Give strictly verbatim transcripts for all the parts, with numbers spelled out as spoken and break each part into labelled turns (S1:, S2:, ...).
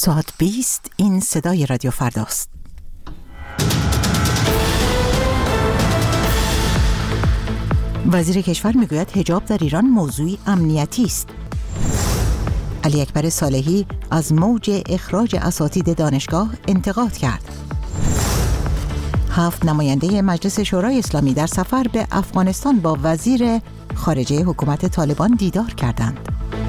S1: ساعت بیست این صدای رادیو فرداست. وزیر کشور میگوید حجاب در ایران موضوعی امنیتی است. علی اکبر صالحی از موج اخراج اساتید دانشگاه انتقاد کرد. هفت نماینده مجلس شورای اسلامی در سفر به افغانستان با وزیر خارجه حکومت طالبان دیدار کردند.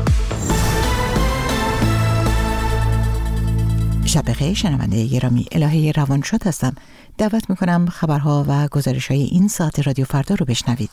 S1: شب بخیر شنونده گرامی، الهه روانشاد هستم. دعوت میکنم خبرها و گزارش‌های این ساعت رادیو فردا رو بشنوید.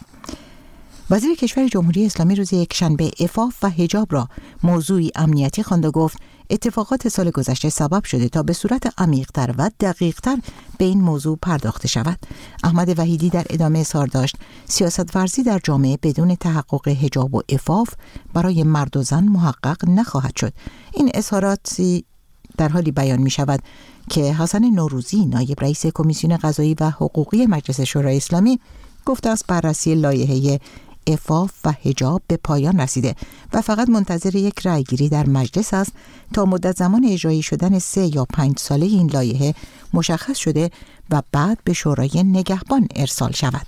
S1: وزیر کشور جمهوری اسلامی روز یکشنبه عفاف و حجاب را موضوعی امنیتی خواند و گفت اتفاقات سال گذشته سبب شده تا به صورت عمیق‌تر و دقیق‌تر به این موضوع پرداخته شود. احمد وحیدی در ادامه اظهار داشت سیاست ورزی در جامعه بدون تحقق حجاب و عفاف برای مرد و زن محقق نخواهد شد. این اظهاراتی در حالی بیان می شود که حسن نوروزی نایب رئیس کمیسیون قضایی و حقوقی مجلس شورای اسلامی گفته است بررسی لایحه عفاف و حجاب به پایان رسیده و فقط منتظر یک رأیگیری در مجلس است تا مدت زمان اجرایی شدن سه یا پنج ساله این لایحه مشخص شده و بعد به شورای نگهبان ارسال شود.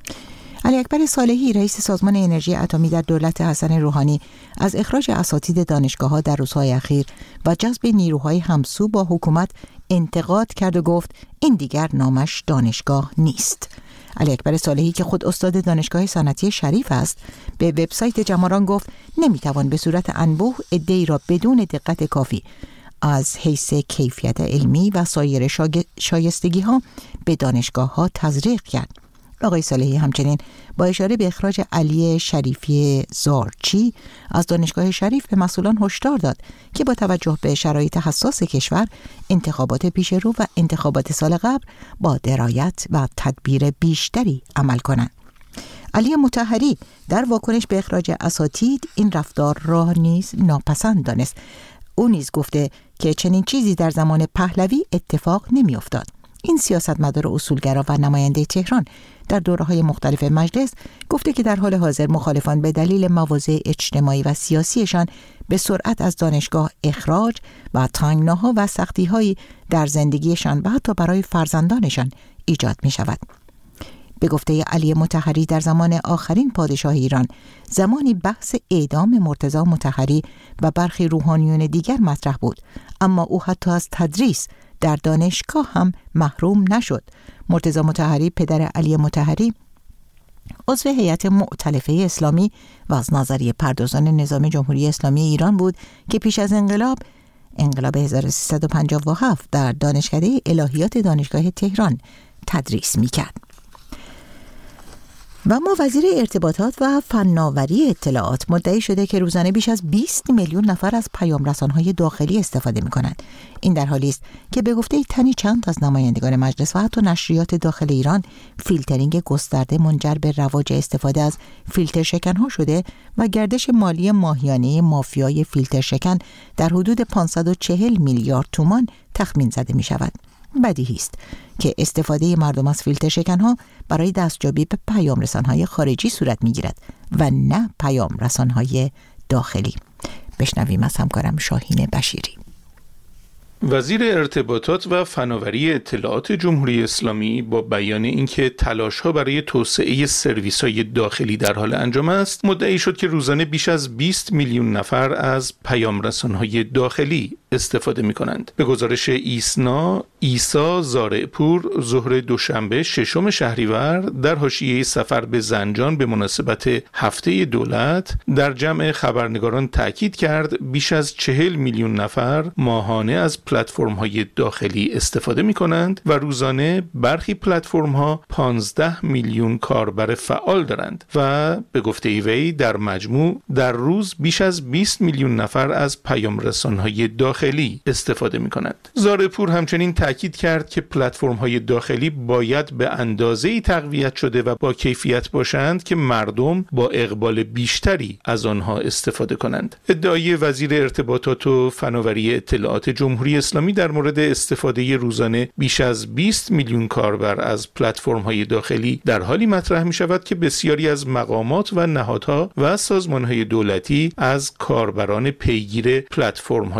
S1: علی اکبر صالحی رئیس سازمان انرژی اتمی در دولت حسن روحانی از اخراج اساتید دانشگاه‌ها در روزهای اخیر و جذب نیروهای همسو با حکومت انتقاد کرد و گفت این دیگر نامش دانشگاه نیست. علی اکبر صالحی که خود استاد دانشگاه صنعتی شریف است به وبسایت جماران گفت نمیتوان به صورت انبوه عده‌ای را بدون دقت کافی از حیث کیفیت علمی و سایر شایستگی ها به دانشگاه ها تزریق کرد. آقای صالحی همچنین با اشاره به اخراج علی شریفی زارچی از دانشگاه شریف به مسئولان هشدار داد که با توجه به شرایط حساس کشور انتخابات پیش رو و انتخابات سال قبل با درایت و تدبیر بیشتری عمل کنند. علی مطهری در واکنش به اخراج اساتید این رفتار را نیز ناپسند دانست. او نیز گفته که چنین چیزی در زمان پهلوی اتفاق نمی افتاد. این سیاستمدار اصولگرا و نماینده تهران در دوره‌های مختلف مجلس گفته که در حال حاضر مخالفان به دلیل مواضع اجتماعی و سیاسیشان به سرعت از دانشگاه اخراج و تنگناها و سختی‌هایی در زندگیشان و حتی برای فرزندانشان ایجاد می‌شود. به گفته علی مطهری در زمان آخرین پادشاه ایران زمانی بحث اعدام مرتضی مطهری و برخی روحانیون دیگر مطرح بود، اما او حتی از تدریس در دانشگاه هم محروم نشد. مرتضی مطهری پدر علی مطهری عضو هیئت مؤتلفه اسلامی و از نظریه پردازان نظام جمهوری اسلامی ایران بود که پیش از انقلاب انقلاب هزار و سیصد و پنجاه و هفت در دانشکده الهیات دانشگاه تهران تدریس می‌کرد. و ما وزیر ارتباطات و فناوری اطلاعات مدعی شده که روزانه بیش از بیست میلیون نفر از پیام‌رسان‌های داخلی استفاده می‌کنند. این در حالی است که به گفته تنی چند از نمایندگان مجلس و حتی نشریات داخل ایران فیلترینگ گسترده منجر به رواج استفاده از فیلتر شکن‌ها شده و گردش مالی ماهیانه مافیای فیلتر شکن در حدود پانصد و چهل میلیارد تومان تخمین زده می‌شود. بدیهی است که استفاده مردم از فیلتر شکن‌ها برای دستیابی به پیام رسان‌های خارجی صورت می‌گیرد و نه پیام رسان‌های داخلی. بشنویم از همکارم شاهین بشیری.
S2: وزیر ارتباطات و فناوری اطلاعات جمهوری اسلامی با بیان اینکه تلاش‌ها برای توسعه سرویس‌های داخلی در حال انجام است، مدعی شد که روزانه بیش از بیست میلیون نفر از پیام‌رسان‌های داخلی استفاده می‌کنند. به گزارش ایسنا، عیسی زارعپور ظهر دوشنبه ششم شهریور در حاشیه سفر به زنجان به مناسبت هفته دولت در جمع خبرنگاران تاکید کرد بیش از چهل میلیون نفر ماهانه از پلتفرم‌های داخلی استفاده می‌کنند و روزانه برخی پلتفرم‌ها پانزده میلیون کاربر فعال دارند و به گفته وی در مجموع در روز بیش از بیست میلیون نفر از پیام‌رسان‌های داخلی استفاده می‌کنند. زارعپور همچنین تاکید کرد که پلتفرم‌های داخلی باید به اندازه‌ای تقویت شده و با کیفیت باشند که مردم با اقبال بیشتری از آنها استفاده کنند. ادعای وزیر ارتباطات و فناوری اطلاعات جمهوری اسلامی در مورد استفاده روزانه بیش از بیست میلیون کاربر از پلتفرم‌های داخلی در حالی مطرح می‌شود که بسیاری از مقامات و نهادها و سازمان‌های دولتی از کاربران پیگیر پلتفرم‌های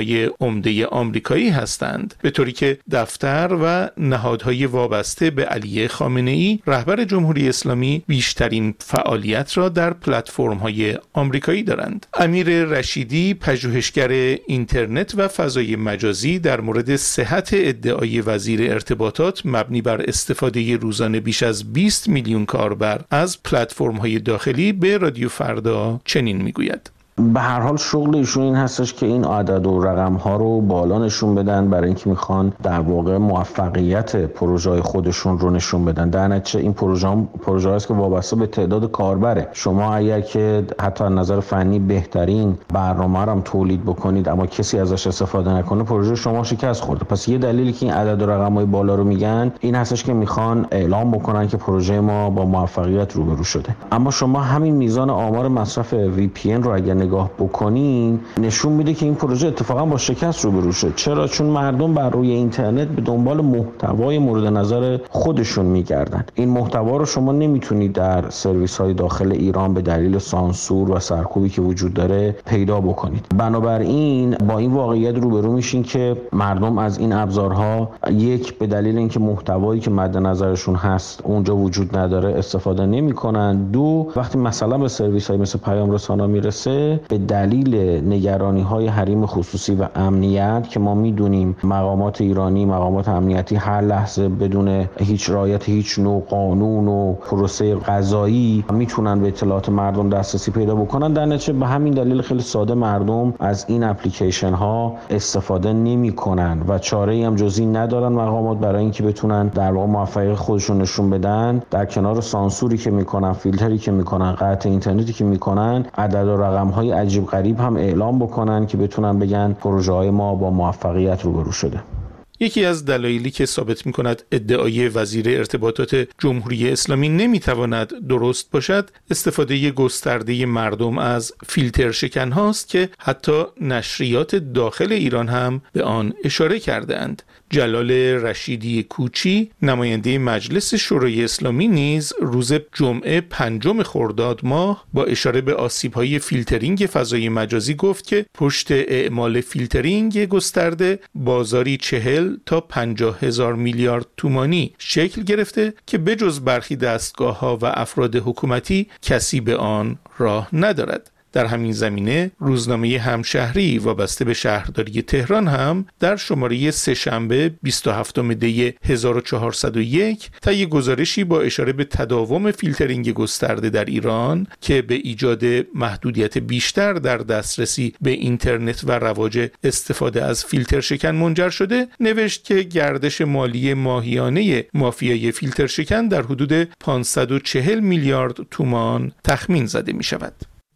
S2: عمده آمریکایی هستند، به طوری که دفتر و نهادهای وابسته به علی خامنه‌ای رهبر جمهوری اسلامی بیشترین فعالیت را در پلتفرم‌های آمریکایی دارند. امیر رشیدی، پژوهشگر اینترنت و فضای مجازی، در مورد صحت ادعای وزیر ارتباطات مبنی بر استفاده روزانه بیش از بیست میلیون کاربر از پلتفرم‌های داخلی به رادیو فردا چنین میگوید:
S3: به هر حال شغل ایشون این هستش که این عدد و رقم ها رو بالا نشون بدن، برای اینکه میخوان در واقع موفقیت پروژه خودشون رو نشون بدن. در نتیجه این پروژه هم پروژه است که وابسته به تعداد کاربره. شما اگر که حتی از نظر فنی بهترین برنامه رو هم تولید بکنید اما کسی ازش استفاده نکنه، پروژه شما شکست خورده. پس یه دلیلی که این عدد و رقم های بالا رو میگن این هستش که میخوان اعلام بکنن که پروژه ما با موفقیت روبرو شده. اما شما همین میزان آمار مصرف وی پی ان رو اگر نگاه بکنین نشون میده که این پروژه اتفاقا با شکست روبرو شد. چرا؟ چون مردم بر روی اینترنت به دنبال محتوای مورد نظر خودشون میگردن. این محتوا رو شما نمیتونید در سرویس های داخل ایران به دلیل سانسور و سرکوبی که وجود داره پیدا بکنید. بنابراین با این واقعیت روبرو میشین که مردم از این ابزارها، یک، به دلیل اینکه محتوایی که مد نظرشون هست اونجا وجود نداره استفاده نمیکنن. دو، وقتی مثلا به سرویس های مثل پیام رسانا میرسه به دلیل نگرانی های حریم خصوصی و امنیت که ما میدونیم مقامات ایرانی، مقامات امنیتی هر لحظه بدون هیچ رعایت هیچ نوع قانون و پروسه قضایی میتونن به اطلاعات مردم دسترسی پیدا بکنن. در نتیجه به همین دلیل خیلی ساده مردم از این اپلیکیشن ها استفاده نمیکنن و چاره‌ای هم جز این ندارن مقامات برای اینکه بتونن در واقع موفقیت خودشون نشون بدن. در کنار سانسوری که میکنن، فیلتری که میکنن، قطع اینترنتی که میکنن، عدد و رقم های عجیب غریب هم اعلام بکنن که بتونن بگن پروژه های ما با موفقیت روبرو شده.
S2: یکی از دلایلی که ثابت می‌کند ادعای وزیر ارتباطات جمهوری اسلامی نمی‌تواند درست باشد، استفاده گسترده مردم از فیلتر شکن هاست که حتی نشریات داخل ایران هم به آن اشاره کردند. جلال رشیدی کوچی، نماینده مجلس شورای اسلامی، نیز روز جمعه پنجم خرداد ماه با اشاره به آسیب‌های فیلترینگ فضای مجازی گفت که پشت اعمال فیلترینگ گسترده بازاری چهل تا پنجاه هزار میلیارد تومانی شکل گرفته که بجز برخی دستگاه‌ها و افراد حکومتی کسی به آن راه ندارد. در همین زمینه روزنامه همشهری وابسته به شهرداری تهران هم در شماره سه‌شنبه بیست و هفتم دی هزار و چهارصد و یک طی گزارشی با اشاره به تداوم فیلترینگ گسترده در ایران که به ایجاد محدودیت بیشتر در دسترسی به اینترنت و رواج استفاده از فیلتر شکن منجر شده، نوشت که گردش مالی ماهیانه مافیای فیلتر شکن در حدود پانصد و چهل میلیارد تومان تخمین زده می شود.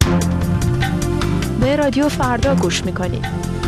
S4: به رادیو فردا گوش میکنید.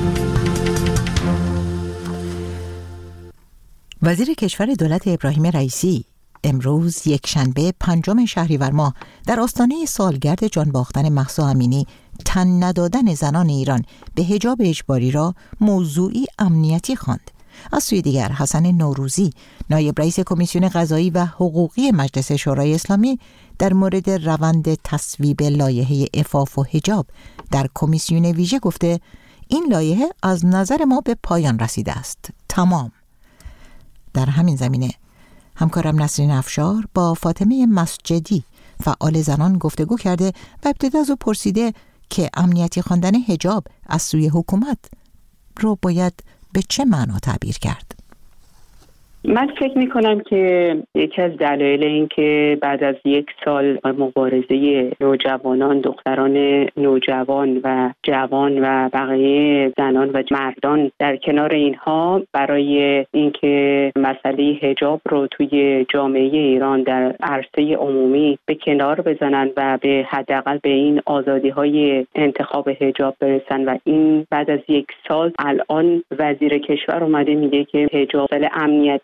S1: وزیر کشور دولت ابراهیم رئیسی امروز یک شنبه پنجم شهریور ماه در آستانه سالگرد جان باختن مهسا امینی تن ندادن زنان ایران به حجاب اجباری را موضوعی امنیتی خواند. از سوی دیگر حسن نوروزی، نایب رئیس کمیسیون قضایی و حقوقی مجلس شورای اسلامی، در مورد روند تصویب لایحه عفاف و حجاب در کمیسیون ویژه گفته این لایحه از نظر ما به پایان رسیده است. تمام. در همین زمینه همکارم نسرین افشار با فاطمه مسجدی، فعال زنان، گفتگو کرده و ابتدا از او پرسیده که امنیتی خواندن حجاب از سوی حکومت رو باید به چه معنا تعبیر کرد؟
S5: من فکر میکنم که یکی از دلایل این که بعد از یک سال مبارزه نوجوانان، دختران نوجوان و جوان و بقیه زنان و مردان در کنار اینها برای اینکه مسئله حجاب رو توی جامعه ایران در عرصه عمومی به کنار بزنن و به حداقل به این آزادی‌های انتخاب حجاب برسن و این بعد از یک سال الان وزیر کشور اومده میگه که حجاب امنیتی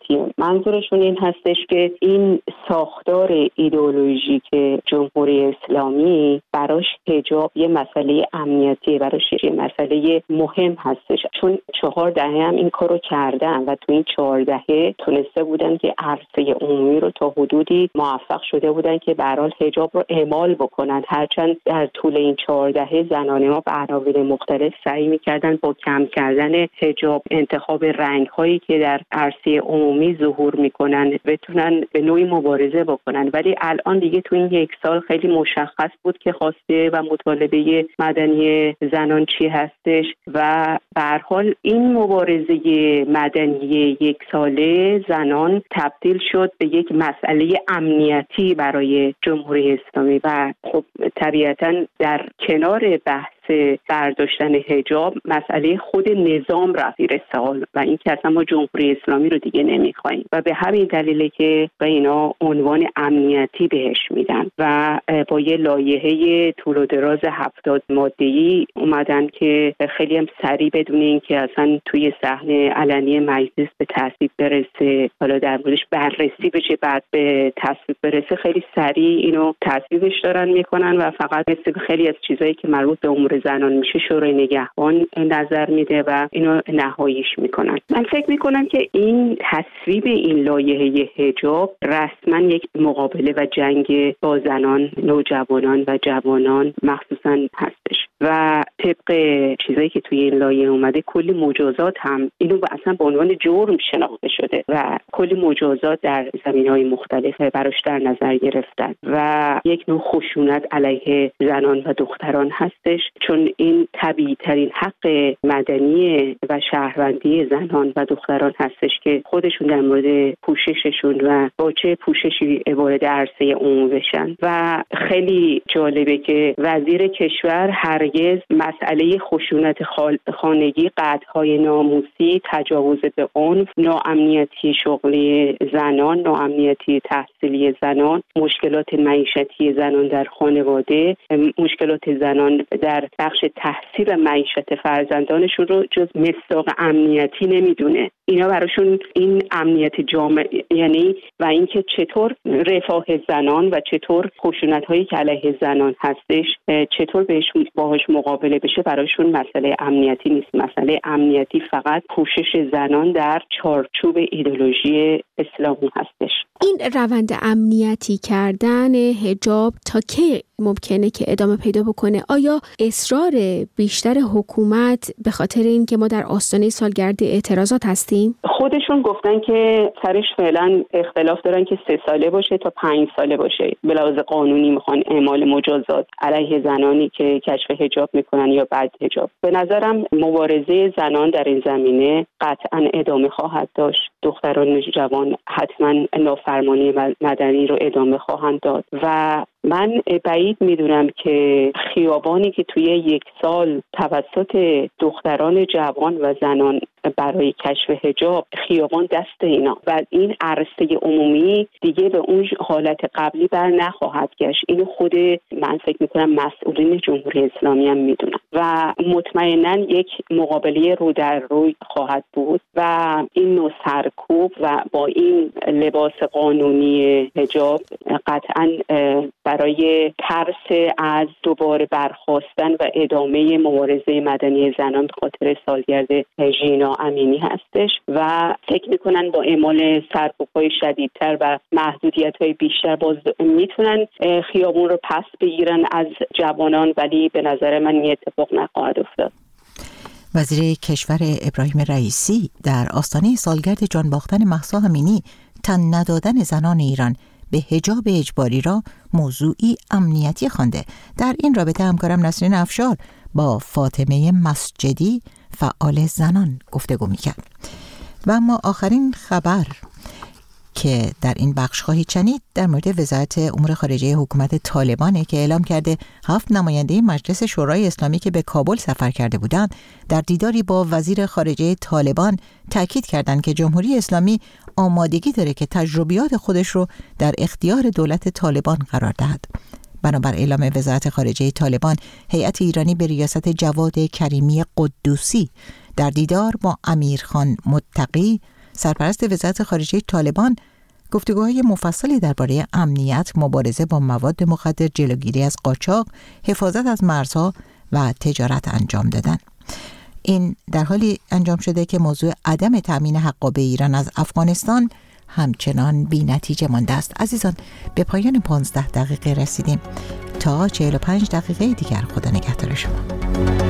S5: امنیتی. منظورشون این هستش که این ساختار ایدئولوژیک جمهوری اسلامی براش حجاب یه مسئله امنیتی، براش یه مسئله مهم هستش، چون چهار دهه هم این کارو کردن و تو این چهار دهه تونسته بودن که عرصه عمومی رو تا حدودی موفق شده بودن که به هر حال حجاب رو اعمال بکنن. هرچند در طول این چهار دهه زنان ما به عناوین مختلف سعی می‌کردن با کم کردن حجاب، انتخاب رنگ‌هایی که در عرصه عمومی ظهور می‌کنن بتونن به نوعی مبارزه بکنن، ولی الان دیگه تو این یک سال خیلی مشخص بود که خواسته و مطالبه مدنی زنان چی هستش و به هر حال این مبارزه مدنی یک ساله زنان تبدیل شد به یک مسئله امنیتی برای جمهوری اسلامی و خب طبیعتاً در کنار بحث برداشتن حجاب مسئله خود نظام رفت زیر سوال و این که اصلا ما جمهوری اسلامی رو دیگه نمیخوایم و به همین دلیله که به اینا عنوان امنیتی بهش میدن و با یه لایحه طول و دراز هفتاد ماده‌ای اومدن که خیلی هم سریع بدون این که اصلا توی صحنه علنی مجلس به تصویب برسه، حالا در موردش بررسی بشه بعد به تصویب برسه، خیلی سریع اینو تصویبش دارن میکنن و فقط مثل خیلی از چیزایی که مربوط به امور زنان میشه شورای نگهبان نظر میده و اینو نهاییش میکنن. من فکر میکنم که این تصویب این لایحه حجاب رسما یک مقابله و جنگ با زنان، نوجوانان و جوانان مخصوصا هستش و طبق چیزایی که توی این لایحه اومده کلی مجازات هم اینو اصلا به عنوان جرم شناخته شده و کلی مجازات در زمینه‌های مختلف براش در نظر گرفتن و یک نوع خشونت علیه زنان و دختران هستش، چون این طبیعی ترین حق مدنی و شهروندی زنان و دختران هستش که خودشون در مورد پوشششون و با چه پوششی وارد عرصه عمومی بشن و خیلی جالبه که وزیر کشور هرگز مسئله خشونت خانگی، قطع‌های ناموسی، تجاوز به عنف، ناامنیتی شغلی زنان، ناامنیتی تحصیلی زنان، مشکلات معیشتی زنان در خانواده، مشکلات زنان در بخش تحصیل و معیشت فرزندانشون رو جز مصداق امنیتی نمیدونه. اینا براشون این امنیت جامعه یعنی و اینکه چطور رفاه زنان و چطور خشونت‌هایی که علیه زنان هستش چطور بهش باهاش مقابله بشه براشون مسئله امنیتی نیست. مسئله امنیتی فقط پوشش زنان در چارچوب ایدئولوژی اسلامی هستش.
S4: این روند امنیتی کردن حجاب تا کی ممکنه که ادامه پیدا بکنه؟ آیا اصرار بیشتر حکومت به خاطر این که ما در آستانه سالگرد اعتراضات هستیم؟
S5: خودشون گفتن که سرش فعلا اختلاف دارن که سه ساله باشه تا پنج ساله باشه. به لحاظ قانونی میخوان اعمال مجازات علیه زنانی که کشف حجاب میکنن یا بعد حجاب. به نظرم مبارزه زنان در این زمینه قطعا ادامه خواهد داشت. دختران جوان حتما نافرمانی مدنی رو ادامه خواهند داد و من بعید میدونم که خیابانی که توی یک سال توسط دختران جوان و زنان برای کشف حجاب خیابان دست اینا و این عرصه عمومی دیگه به اون حالت قبلی بر نخواهد گشت. اینو خود من فکر میکنم مسئولین جمهوری اسلامی هم میدونن و مطمئناً یک مقابله رو در روی خواهد بود و این نوع سرکوب و با این لباس قانونی حجاب قطعاً برای ترس از دوباره برخاستن و ادامه مبارزه مدنی زنان به خاطر سالگرد ژینا امینی هستش و فکر میکنن با اعمال سرکوب‌های شدیدتر و محدودیت‌های بیشتر باز میتونن خیابون رو پس بگیرن از جوانان، ولی به نظر من این اتفاق نخواهد افتاد.
S1: وزیر کشور ابراهیم رئیسی در آستانه سالگرد جان باختن مهسا امینی تن ندادن زنان ایران به حجاب اجباری را موضوعی امنیتی خوانده. در این رابطه همکارم نسرین افشار با فاطمه مسجدی فعال زنان گفتگو می‌کرد. و اما آخرین خبر که در این بخش خواهید شنید در مورد وزارت امور خارجه حکومت طالبانه که اعلام کرده هفت نماینده مجلس شورای اسلامی که به کابل سفر کرده بودند در دیداری با وزیر خارجه طالبان تاکید کردند که جمهوری اسلامی آمادگی داره که تجربیات خودش رو در اختیار دولت طالبان قرار دهد. بنابر اعلام وزارت خارجه طالبان، هیئت ایرانی به ریاست جواد کریمی قدوسی در دیدار با امیرخان متقی سرپرست وزارت خارجه طالبان گفتگوهای مفصلی درباره امنیت، مبارزه با مواد مخدر، جلوگیری از قاچاق، حفاظت از مرزها و تجارت انجام دادن. این در حالی انجام شده که موضوع عدم تأمین حقابه ایران از افغانستان همچنان بی نتیجه مانده است. عزیزان، به پایان پانزده دقیقه رسیدیم. تا چهل و پنج دقیقه دیگر خدا نگهدار شما.